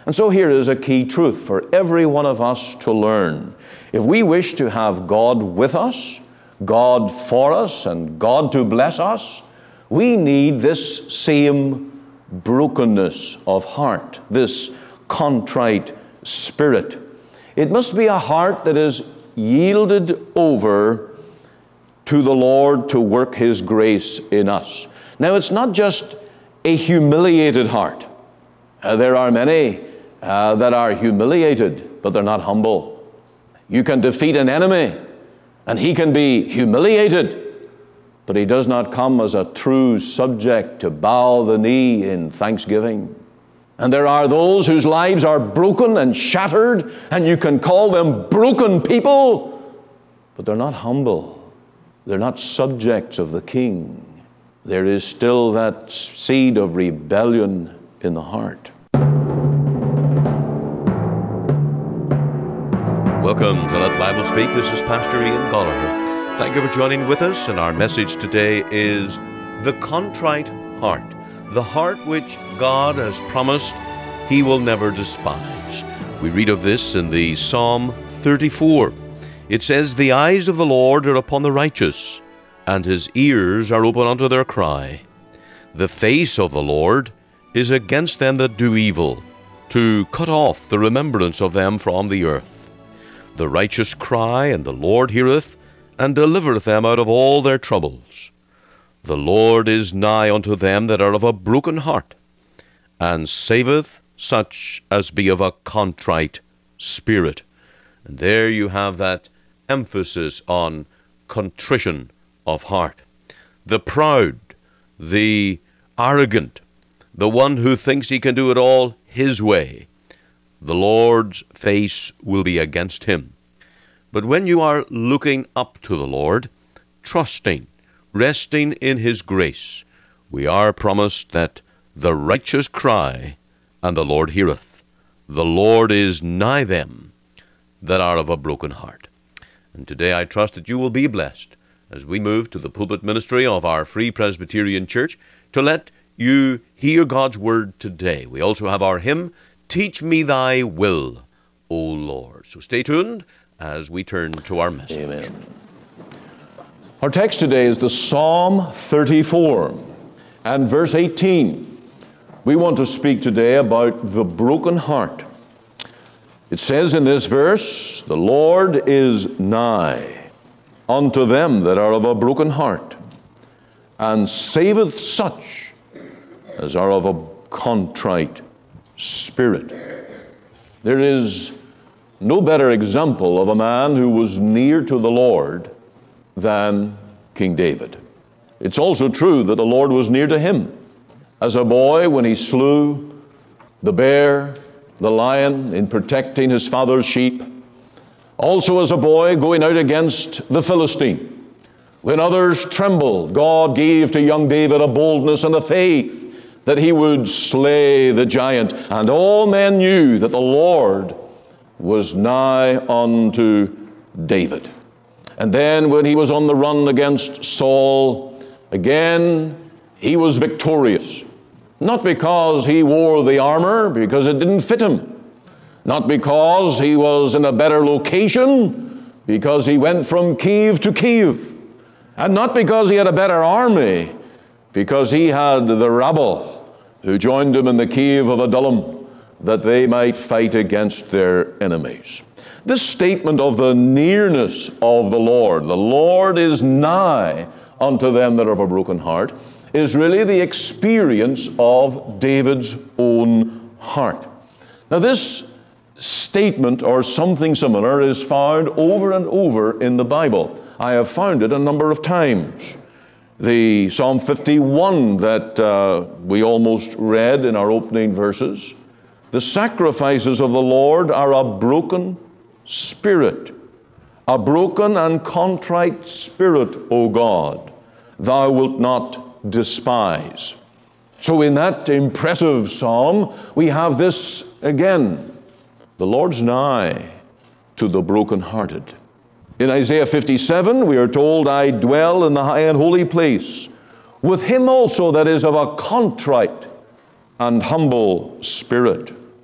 And so here is a key truth for every one of us to learn. If we wish to have God with us, God for us, and God to bless us, we need this same brokenness of heart, this contrite spirit. It must be a heart that is yielded over to the Lord to work His grace in us. Now, it's not just a humiliated heart. There are many that are humiliated, but they're not humble. You can defeat an enemy, and he can be humiliated, but he does not come as a true subject to bow the knee in thanksgiving. And there are those whose lives are broken and shattered, and you can call them broken people, but they're not humble. They're not subjects of the King. There is still that seed of rebellion in the heart. Welcome to Let Bible Speak. This is Pastor Ian Gallagher. Thank you for joining with us, and our message today is the contrite heart. The heart which God has promised He will never despise. We read of this in the Psalm 34. It says, "The eyes of the Lord are upon the righteous, and His ears are open unto their cry. The face of the Lord is against them that do evil, to cut off the remembrance of them from the earth. The righteous cry, and the Lord heareth, and delivereth them out of all their troubles. The Lord is nigh unto them that are of a broken heart, and saveth such as be of a contrite spirit." And there you have that emphasis on contrition of heart. The proud, the arrogant, the one who thinks he can do it all his way, the Lord's face will be against him. But when you are looking up to the Lord, trusting, resting in His grace, we are promised that the righteous cry, and the Lord heareth. The Lord is nigh them that are of a broken heart. And today I trust that you will be blessed as we move to the pulpit ministry of our Free Presbyterian Church to let you hear God's Word today. We also have our hymn, "Teach Me Thy Will, O Lord." So stay tuned as we turn to our message. Amen. Our text today is the Psalm 34 and verse 18. We want to speak today about the broken heart. It says in this verse, "The Lord is nigh unto them that are of a broken heart, and saveth such as are of a contrite spirit." There is no better example of a man who was near to the Lord than King David. It's also true that the Lord was near to him. As a boy, when he slew the bear, the lion, in protecting his father's sheep. Also as a boy, going out against the Philistine. When others trembled, God gave to young David a boldness and a faith that he would slay the giant. And all men knew that the Lord was nigh unto David. And then when he was on the run against Saul, again he was victorious. Not because he wore the armor, because it didn't fit him. Not because he was in a better location, because he went from Kiev to Kiev. And not because he had a better army, because he had the rabble who joined him in the Kiev of Adullam, that they might fight against their enemies. This statement of the nearness of the Lord is nigh unto them that are of a broken heart, is really the experience of David's own heart. Now this statement, or something similar, is found over and over in the Bible. I have found it a number of times. The Psalm 51 that we almost read in our opening verses. "The sacrifices of the Lord are a broken spirit. A broken and contrite spirit, O God, thou wilt not despise." So in that impressive psalm, we have this again. The Lord's nigh to the brokenhearted. In Isaiah 57, we are told, "I dwell in the high and holy place, with him also that is of a contrite and humble spirit,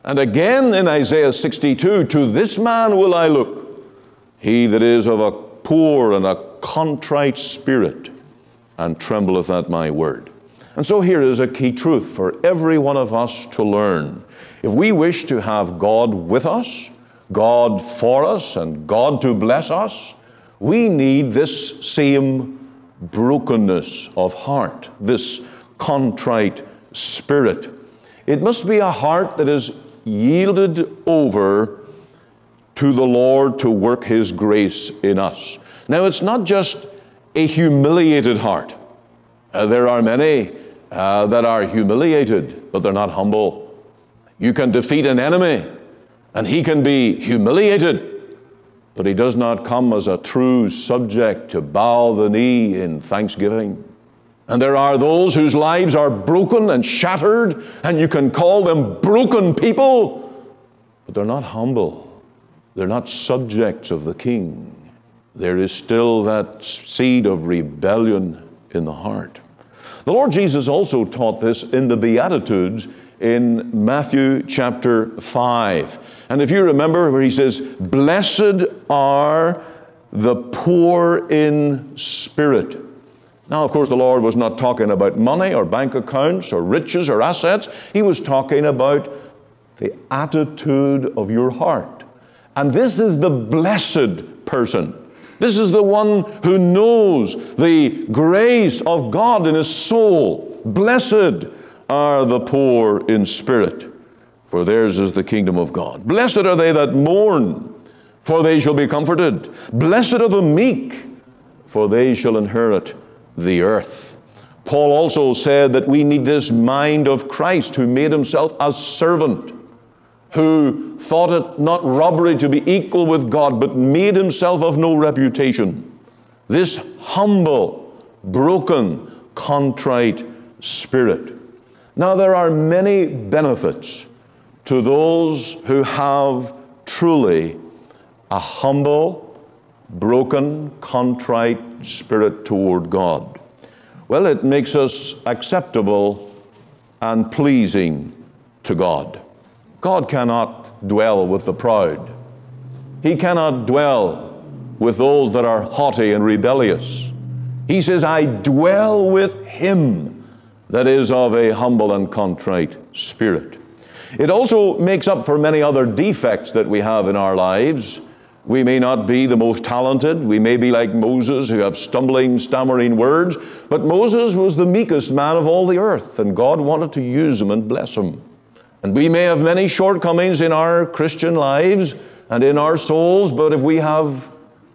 And again in Isaiah 62, to this man will I look, he that is of a poor and a contrite spirit, and trembleth at my word. And so here is a key truth for every one of us to learn. If we wish to have God with us, God for us, and God to bless us, we need this same brokenness of heart, this contrite spirit. It must be a heart that is yielded over to the Lord to work His grace in us. Now, it's not just a humiliated heart. There are many that are humiliated, but they're not humble. You can defeat an enemy, and he can be humiliated, but he does not come as a true subject to bow the knee in thanksgiving. And there are those whose lives are broken and shattered, and you can call them broken people, but they're not humble. They're not subjects of the King. There is still that seed of rebellion in the heart. The Lord Jesus also taught this in the Beatitudes in Matthew chapter 5. And if you remember where he says, blessed are the poor in spirit. Now, of course, the Lord was not talking about money or bank accounts or riches or assets. He was talking about the attitude of your heart. And this is the blessed person. This is the one who knows the grace of God in his soul. Blessed are the poor in spirit, for theirs is the kingdom of God. Blessed are they that mourn, for they shall be comforted. Blessed are the meek, for they shall inherit the earth. Paul also said that we need this mind of Christ, who made himself a servant, who thought it not robbery to be equal with God, but made himself of no reputation. This humble, broken, contrite spirit. Now, there are many benefits to those who have truly a humble, broken, contrite spirit toward God. Well, it makes us acceptable and pleasing to God. God cannot dwell with the proud. He cannot dwell with those that are haughty and rebellious. He says, I dwell with him that is of a humble and contrite spirit. It also makes up for many other defects that we have in our lives. We may not be the most talented. We may be like Moses, who have stumbling, stammering words. But Moses was the meekest man of all the earth, and God wanted to use him and bless him. And we may have many shortcomings in our Christian lives and in our souls, but if we have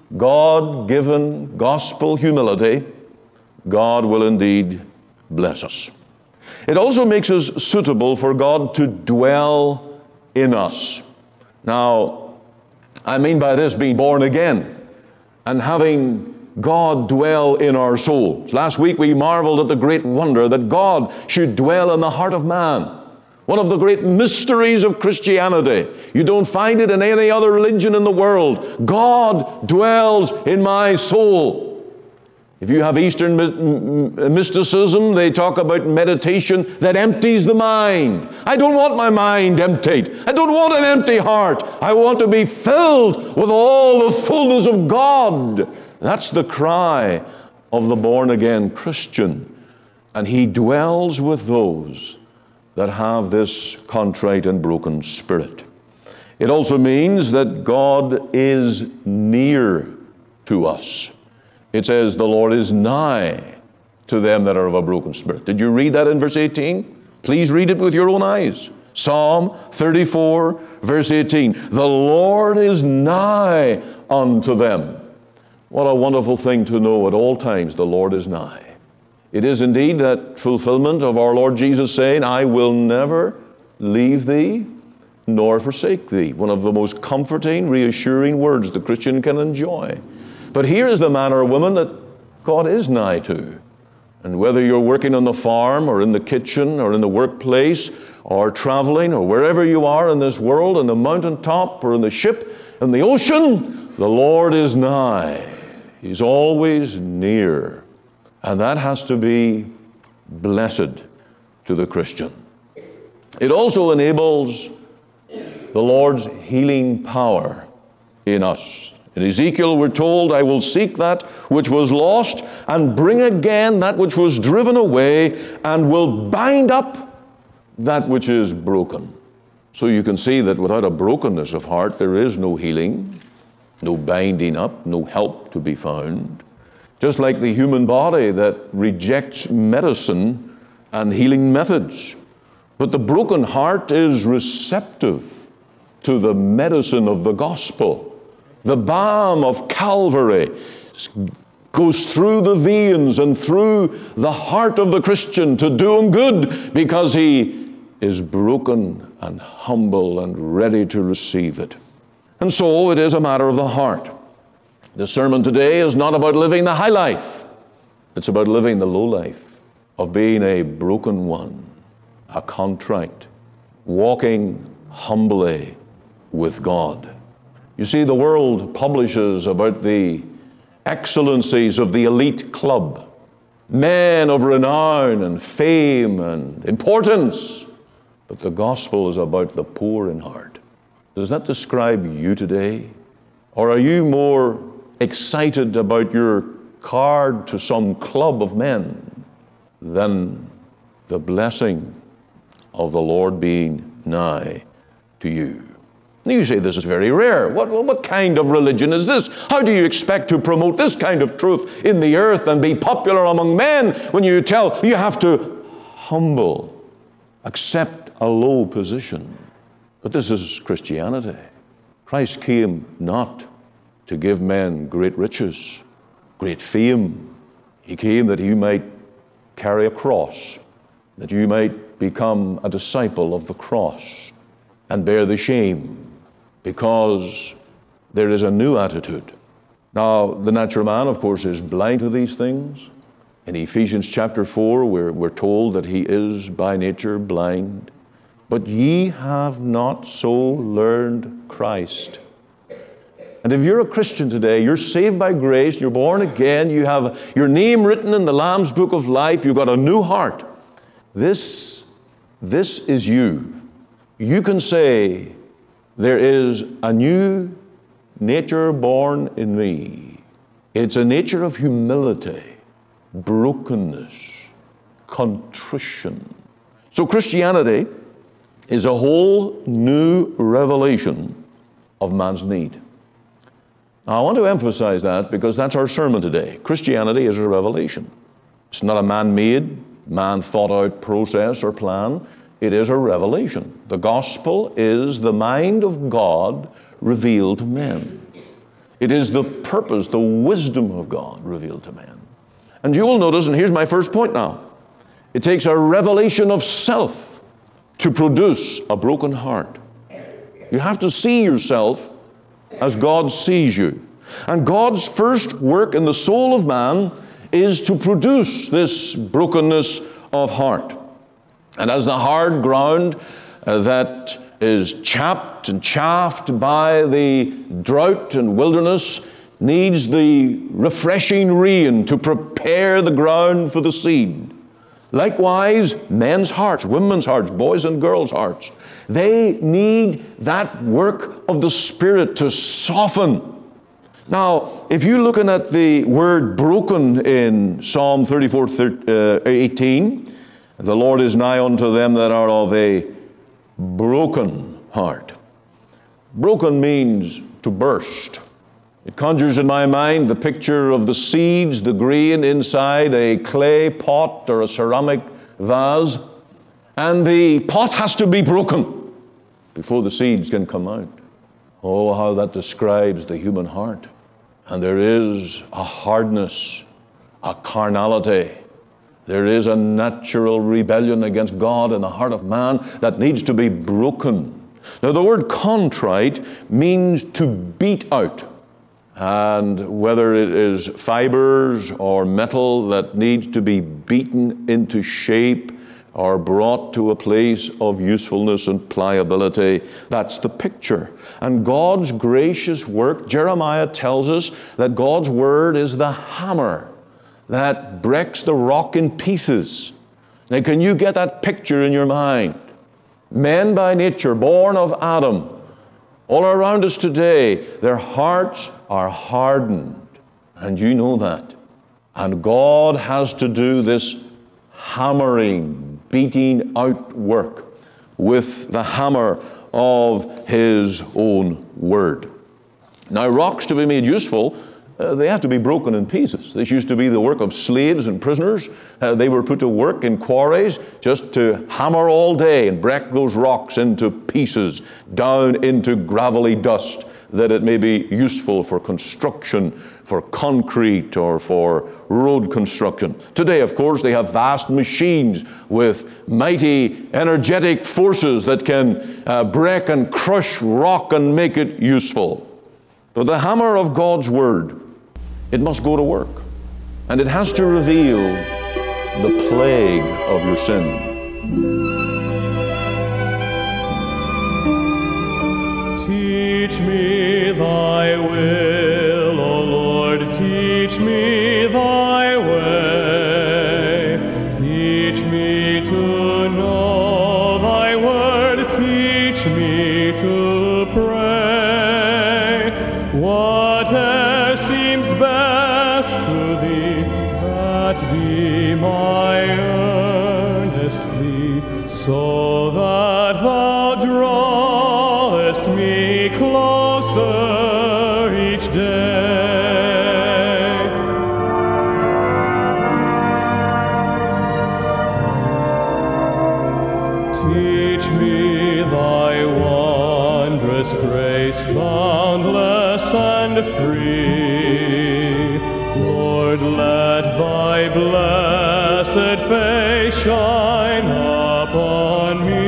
God-given gospel humility, God will indeed bless us. It also makes us suitable for God to dwell in us. Now, I mean by this being born again and having God dwell in our souls. Last week we marveled at the great wonder that God should dwell in the heart of man. One of the great mysteries of Christianity. You don't find it in any other religion in the world. God dwells in my soul. If you have Eastern mysticism, they talk about meditation that empties the mind. I don't want my mind emptied. I don't want an empty heart. I want to be filled with all the fullness of God. That's the cry of the born-again Christian. And he dwells with those that have this contrite and broken spirit. It also means that God is near to us. It says, the Lord is nigh to them that are of a broken spirit. Did you read that in verse 18? Please read it with your own eyes. Psalm 34, verse 18. The Lord is nigh unto them. What a wonderful thing to know at all times, the Lord is nigh. It is indeed that fulfillment of our Lord Jesus saying, I will never leave thee nor forsake thee. One of the most comforting, reassuring words the Christian can enjoy. But here is the man or woman that God is nigh to. And whether you're working on the farm or in the kitchen or in the workplace or traveling or wherever you are in this world, in the mountaintop or in the ship, in the ocean, the Lord is nigh. He's always near. And that has to be blessed to the Christian. It also enables the Lord's healing power in us. In Ezekiel, we're told, I will seek that which was lost and bring again that which was driven away, and will bind up that which is broken. So you can see that without a brokenness of heart, there is no healing, no binding up, no help to be found. Just like the human body that rejects medicine and healing methods. But the broken heart is receptive to the medicine of the gospel. The balm of Calvary goes through the veins and through the heart of the Christian to do him good, because he is broken and humble and ready to receive it. And so it is a matter of the heart. The sermon today is not about living the high life. It's about living the low life of being a broken one, a contrite, walking humbly with God. You see, the world publishes about the excellencies of the elite club, men of renown and fame and importance, but the gospel is about the poor in heart. Does that describe you today? Or are you more excited about your card to some club of men than the blessing of the Lord being nigh to you? You say this is very rare. What kind of religion is this? How do you expect to promote this kind of truth in the earth and be popular among men when you have to humble, accept a low position? But this is Christianity. Christ came not to give men great riches, great fame. He came that you might carry a cross, that you might become a disciple of the cross and bear the shame, because there is a new attitude. Now, the natural man, of course, is blind to these things. In Ephesians chapter 4, we're told that he is by nature blind. But ye have not so learned Christ. And if you're a Christian today, you're saved by grace, you're born again, you have your name written in the Lamb's Book of Life, you've got a new heart. This is you. You can say, there is a new nature born in me. It's a nature of humility, brokenness, contrition. So Christianity is a whole new revelation of man's need. Now, I want to emphasize that because that's our sermon today. Christianity is a revelation. It's not a man-made, man-thought-out process or plan. It is a revelation. The gospel is the mind of God revealed to men. It is the purpose, the wisdom of God revealed to men. And you will notice, and here's my first point now, it takes a revelation of self to produce a broken heart. You have to see yourself as God sees you. And God's first work in the soul of man is to produce this brokenness of heart. And as the hard ground that is chapped and chaffed by the drought and wilderness needs the refreshing rain to prepare the ground for the seed, likewise, men's hearts, women's hearts, boys and girls' hearts, they need that work of the Spirit to soften. Now, if you're looking at the word broken in Psalm 34:18, the Lord is nigh unto them that are of a broken heart. Broken means to burst. It conjures in my mind the picture of the seeds, the grain inside a clay pot or a ceramic vase, and the pot has to be broken before the seeds can come out. Oh, how that describes the human heart. And there is a hardness, a carnality. There is a natural rebellion against God in the heart of man that needs to be broken. Now, the word contrite means to beat out. And whether it is fibers or metal that needs to be beaten into shape or brought to a place of usefulness and pliability, that's the picture. And God's gracious work, Jeremiah tells us that God's word is the hammer that breaks the rock in pieces. Now, can you get that picture in your mind? Men by nature, born of Adam, All around us today, their hearts are hardened. And you know that. And God has to do this hammering, beating out work with the hammer of His own Word. Now, rocks to be made useful, they have to be broken in pieces. This used to be the work of slaves and prisoners. They were put to work in quarries just to hammer all day and break those rocks into pieces, down into gravelly dust, that it may be useful for construction, for concrete, or for road construction. Today, of course, they have vast machines with mighty, energetic forces that can break and crush rock and make it useful. But the hammer of God's Word, it must go to work. And it has to reveal the plague of your sin. Teach me thy will, O Lord, teach me thy way. Teach me to know thy word, teach me to pray. Whatever seems best to thee, that be my earnest plea, so that thou drawest me closer each day. Teach me thy wondrous grace, boundless and free. Lord, let thy blessed face shine upon me.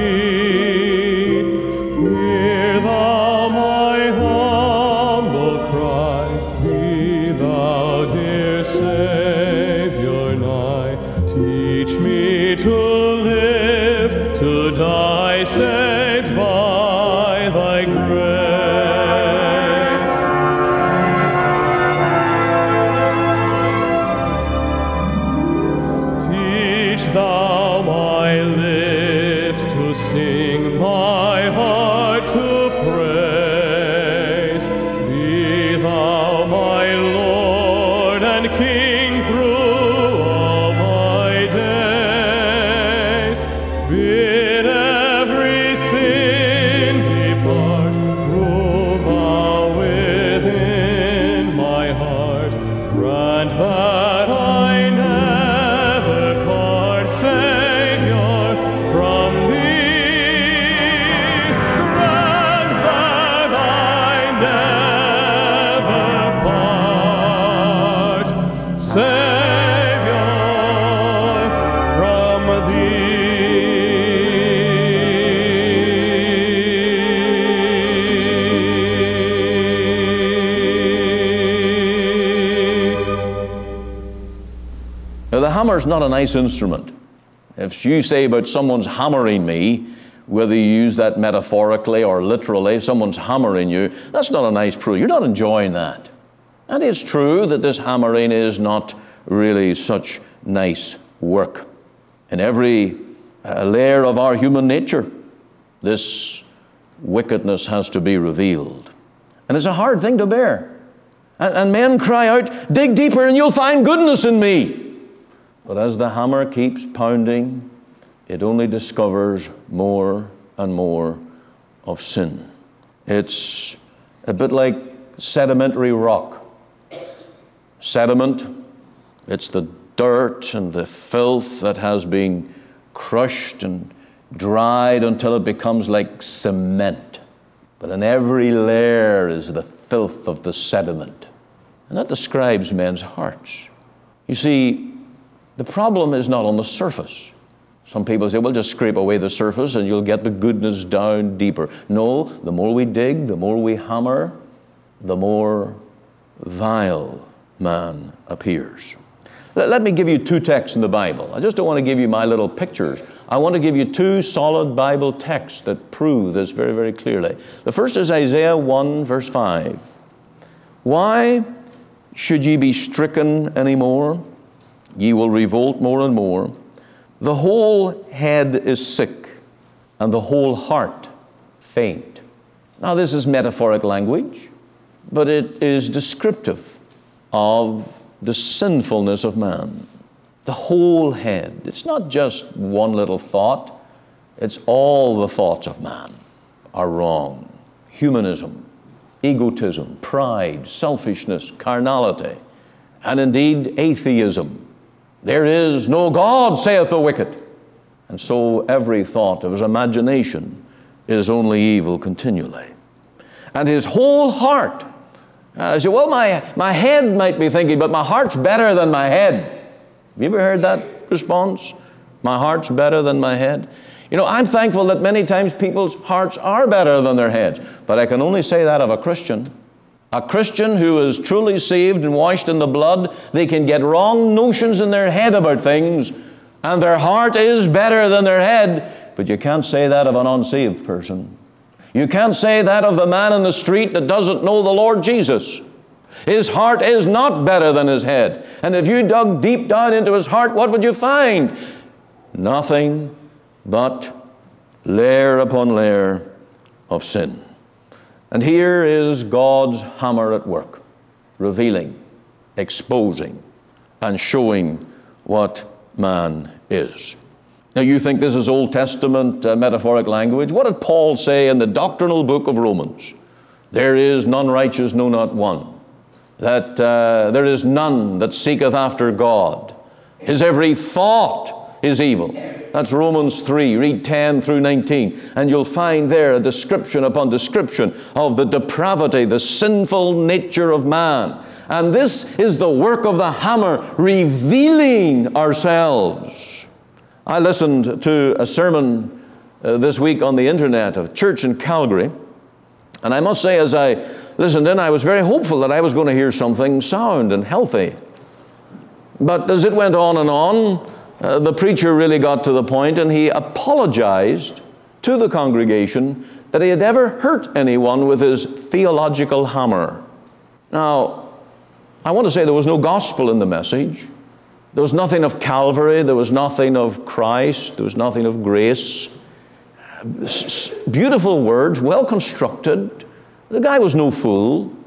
Hear thou my humble cry, be thou, dear Savior, nigh. Teach me to live, to die, saved by thy grace. Teach thou my lips to sing, my heart to praise. Be thou my Lord and King through all my days. Bid every sin depart, rule thou within my heart. Grant that I never part, Savior, from thee. Grant that I never part, Savior, from thee. Now, the hammer is not a nice instrument. If you say about someone's hammering me, whether you use that metaphorically or literally, someone's hammering you, that's not a nice proof. You're not enjoying that. And it's true that this hammering is not really such nice work. In every layer of our human nature, this wickedness has to be revealed. And it's a hard thing to bear. And men cry out, dig deeper and you'll find goodness in me. But as the hammer keeps pounding, it only discovers more and more of sin. It's a bit like sedimentary rock. Sediment, it's the dirt and the filth that has been crushed and dried until it becomes like cement. But in every layer is the filth of the sediment. And that describes men's hearts. You see, the problem is not on the surface. Some people say, well, just scrape away the surface and you'll get the goodness down deeper. No, the more we dig, the more we hammer, the more vile man appears. Let me give you two texts in the Bible. I just don't want to give you my little pictures. I want to give you two solid Bible texts that prove this very, very clearly. The first is Isaiah 1, verse 5. Why should ye be stricken any more? Ye will revolt more and more. The whole head is sick, and the whole heart faint. Now, this is metaphoric language, but it is descriptive of the sinfulness of man. The whole head. It's not just one little thought. It's all the thoughts of man are wrong. Humanism, egotism, pride, selfishness, carnality, and indeed atheism. There is no God, saith the wicked. And so every thought of his imagination is only evil continually. And his whole heart, say, well, my head might be thinking, but my heart's better than my head. Have you ever heard that response? My heart's better than my head. You know, I'm thankful that many times people's hearts are better than their heads. But I can only say that of a Christian. A Christian who is truly saved and washed in the blood, they can get wrong notions in their head about things, and their heart is better than their head. But you can't say that of an unsaved person. You can't say that of the man in the street that doesn't know the Lord Jesus. His heart is not better than his head. And if you dug deep down into his heart, what would you find? Nothing but layer upon layer of sin. And here is God's hammer at work, revealing, exposing, and showing what man is. Now, you think this is Old Testament metaphoric language? What did Paul say in the doctrinal book of Romans? There is none righteous, no, not one. That there is none that seeketh after God. His every thought is evil. That's Romans 3. Read 10 through 19. And you'll find there a description upon description of the depravity, the sinful nature of man. And this is the work of the hammer, revealing ourselves. I listened to a sermon this week on the internet of a church in Calgary. And I must say, as I listened in, I was very hopeful that I was going to hear something sound and healthy. But as it went on and on, the preacher really got to the point, and he apologized to the congregation that he had ever hurt anyone with his theological hammer. Now, I want to say there was no gospel in the message. There was nothing of Calvary. There was nothing of Christ. There was nothing of grace. Beautiful words, well constructed. The guy was no fool.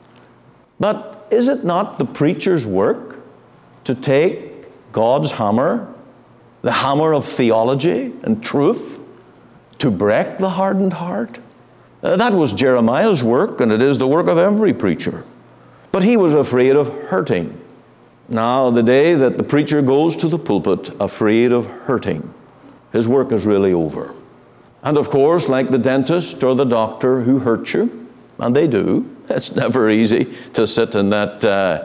But is it not the preacher's work to take God's hammer, the hammer of theology and truth, to break the hardened heart? That was Jeremiah's work, and it is the work of every preacher. But he was afraid of hurting. Now, the day that the preacher goes to the pulpit afraid of hurting, his work is really over. And of course, like the dentist or the doctor who hurts you, and they do, it's never easy to sit in that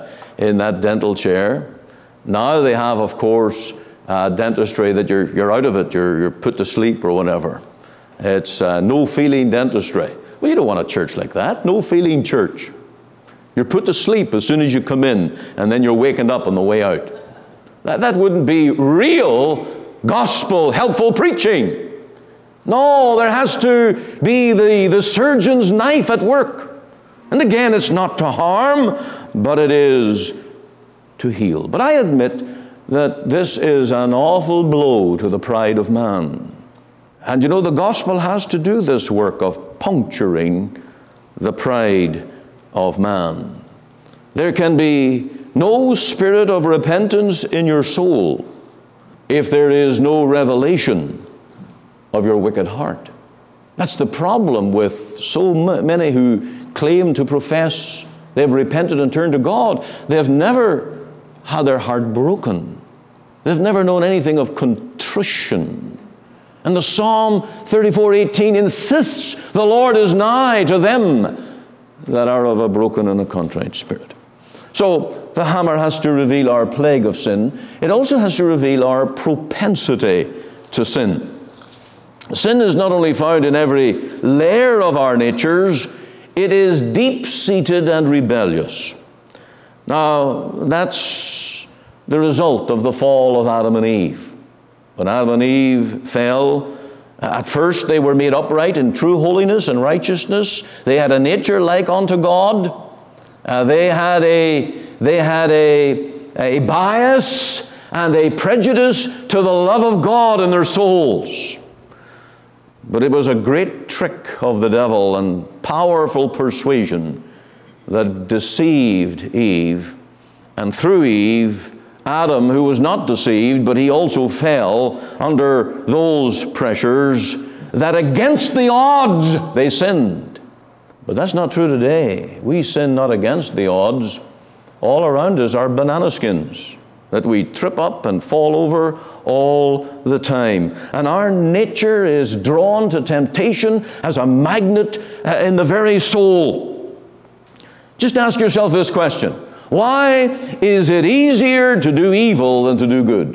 dental chair. Now they have, of course, dentistry that you're out of it, you're put to sleep or whatever. It's no-feeling dentistry. Well, you don't want a church like that. No-feeling church. You're put to sleep as soon as you come in, and then you're wakened up on the way out. That wouldn't be real gospel, helpful preaching. No, there has to be the surgeon's knife at work. And again, it's not to harm, but it is to heal. But I admit that this is an awful blow to the pride of man. And you know, the gospel has to do this work of puncturing the pride of man. There can be no spirit of repentance in your soul if there is no revelation of your wicked heart. That's the problem with so many who claim to profess they've repented and turned to God. They've never had their heart broken. They've never known anything of contrition. And the Psalm 34:18 insists the Lord is nigh to them that are of a broken and a contrite spirit. So the hammer has to reveal our plague of sin. It also has to reveal our propensity to sin. Sin is not only found in every layer of our natures, it is deep-seated and rebellious. Now, that's the result of the fall of Adam and Eve. When Adam and Eve fell, at first they were made upright in true holiness and righteousness. They had a nature like unto God. They had a bias and a prejudice to the love of God in their souls. But it was a great trick of the devil and powerful persuasion that deceived Eve. And through Eve, Adam, who was not deceived, but he also fell under those pressures, that against the odds they sinned. But that's not true today. We sin not against the odds. All around us are banana skins that we trip up and fall over all the time. And our nature is drawn to temptation as a magnet in the very soul. Just ask yourself this question. Why is it easier to do evil than to do good?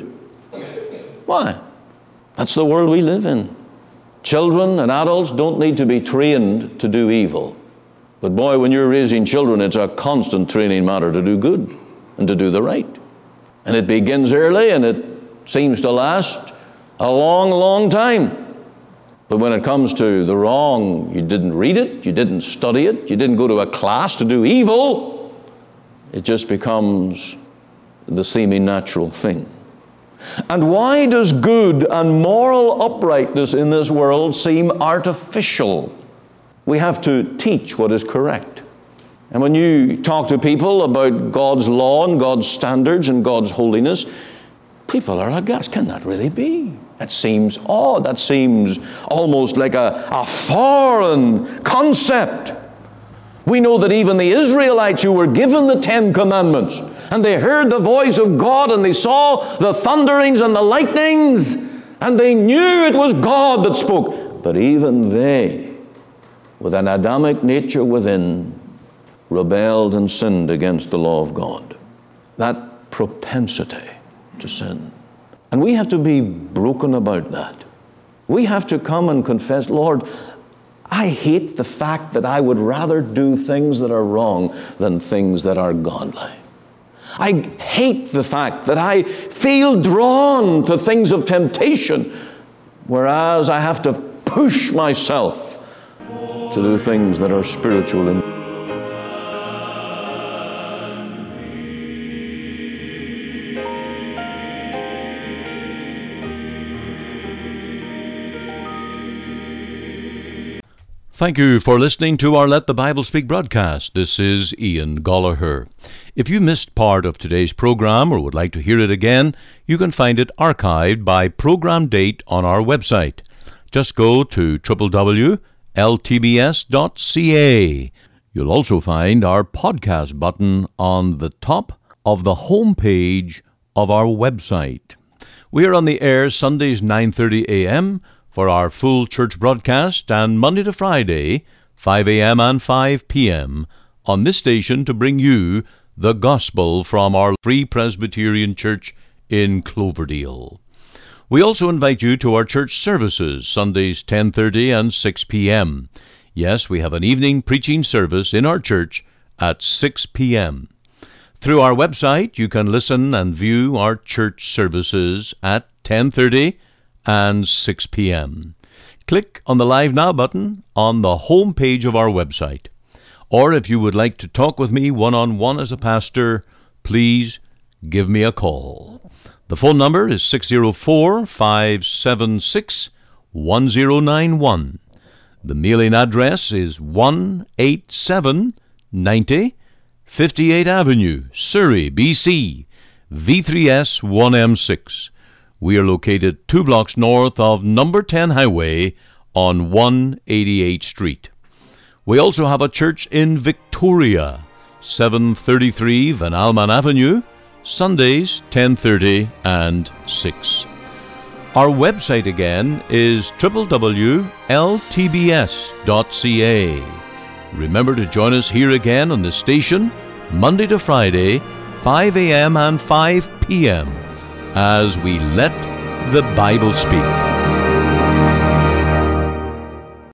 Why? That's the world we live in. Children and adults don't need to be trained to do evil. But boy, when you're raising children, it's a constant training matter to do good and to do the right. And it begins early, and it seems to last a long, long time. But when it comes to the wrong, you didn't read it, you didn't study it, you didn't go to a class to do evil, it just becomes the seeming natural thing. And why does good and moral uprightness in this world seem artificial? We have to teach what is correct. And when you talk to people about God's law and God's standards and God's holiness, people are aghast. Can that really be? That seems odd. That seems almost like a foreign concept. We know that even the Israelites who were given the 10 Commandments, and they heard the voice of God, and they saw the thunderings and the lightnings, and they knew it was God that spoke. But even they, with an Adamic nature within, rebelled and sinned against the law of God. That propensity to sin. And we have to be broken about that. We have to come and confess, Lord, I hate the fact that I would rather do things that are wrong than things that are godly. I hate the fact that I feel drawn to things of temptation, whereas I have to push myself to do things that are spiritual. Thank you for listening to our Let the Bible Speak broadcast. This is Ian Gollaher. If you missed part of today's program or would like to hear it again, you can find it archived by program date on our website. Just go to www.ltbs.ca. You'll also find our podcast button on the top of the home page of our website. We are on the air Sundays 9:30 a.m., for our full church broadcast, and Monday to Friday, 5 a.m. and 5 p.m. on this station to bring you the gospel from our Free Presbyterian Church in Cloverdale. We also invite you to our church services, Sundays 10:30 and 6 p.m. Yes, we have an evening preaching service in our church at 6 p.m. Through our website, you can listen and view our church services at 10:30 and 6 p.m. Click on the Live Now button on the home page of our website. Or if you would like to talk with me one-on-one as a pastor, please give me a call. The phone number is 604-576-1091. The mailing address is 18790 58th Avenue, Surrey, BC, V3S 1M6. We are located 2 blocks north of number 10 Highway on 188th Street. We also have a church in Victoria, 733 Van Alman Avenue, Sundays 10:30 and 6. Our website again is www.ltbs.ca. Remember to join us here again on the station, Monday to Friday, 5 a.m. and 5 p.m., as we let the Bible speak.